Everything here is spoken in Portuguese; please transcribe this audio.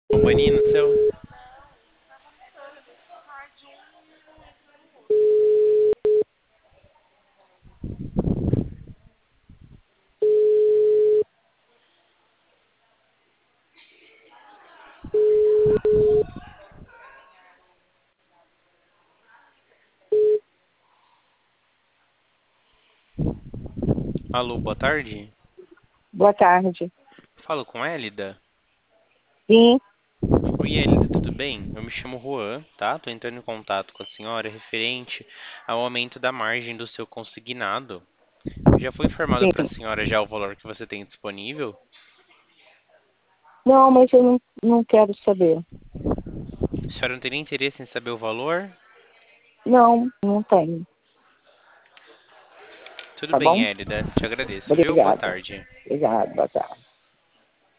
Um paninho no seu? Alô, boa tarde. Boa tarde. Falo com Hélida. Sim, Oi, Hélida, tudo bem? Eu me chamo Juan, tá? Tô entrando em contato com a senhora referente ao aumento da margem do seu consignado. Já foi informado para a sim. senhora já o valor que você tem disponível? Não, mas eu não quero saber. A senhora não tem nem interesse em saber o valor? Não, não tenho. Tudo Tá bem, bom? Hélida. Te agradeço, viu? Boa Obrigada. tarde. Obrigada, boa tarde.